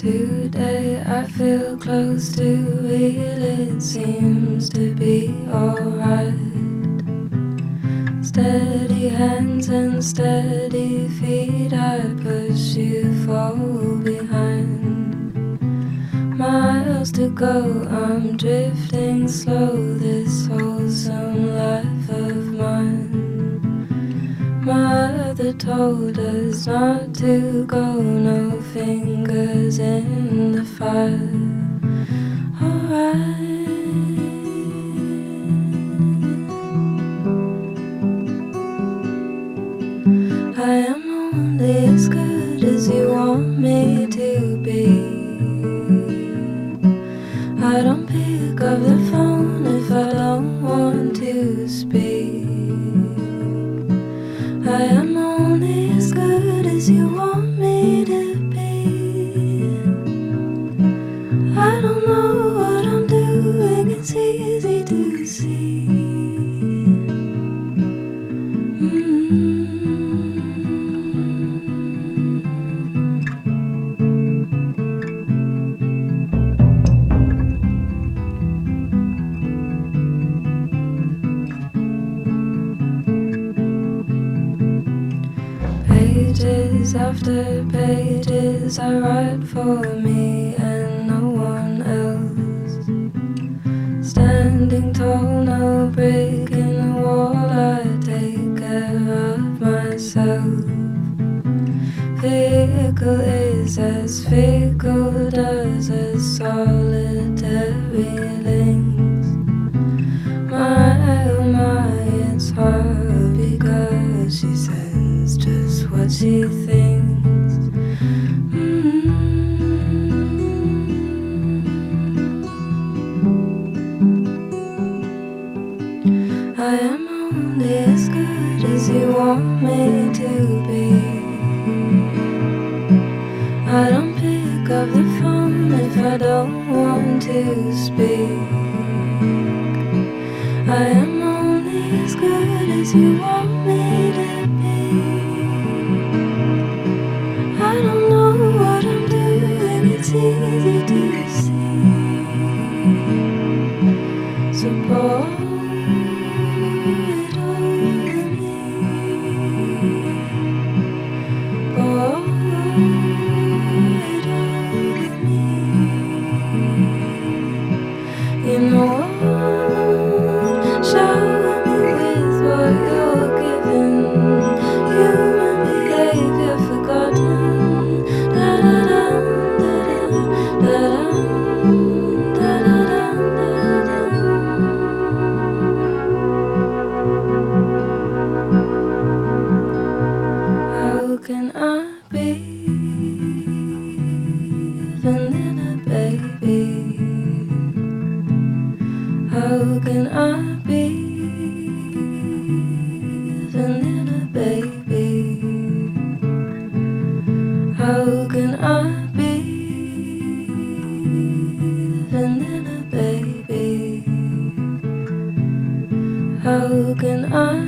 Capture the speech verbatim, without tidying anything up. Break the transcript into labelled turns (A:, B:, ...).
A: Today I feel close to real, it seems to be alright. Steady hands and steady feet, I push you fall behind. Miles to go, I'm drifting slow, this wholesome life of mine. Mother told us not to go, no fingers in the fire. Alright. I am only as good as you want me to be. I don't pick up the phone if I don't want to speak. I am only as good as you want me to be. I don't know what I'm doing, it's easy to see. Mm-hmm. Pages after pages I write for me and no one else. Standing tall, no break in the wall, I take care of myself. Fickle is as fickle does as solitary links. My, oh my, it's hard because she says just what she thinks. Mm-hmm. I am only as good as you want me to be. I don't pick up the phone if I don't want to speak. I am only as good as you want me to be. I don't know what I'm doing, it's easy to see. So pour it over me. Pour it over me. You know, shower me with what you're giving. Human behavior forgotten. Da da da da da da da da da da. How can I be vanilla, baby? How can I be vanilla, baby? How can I be vanilla, baby? How can I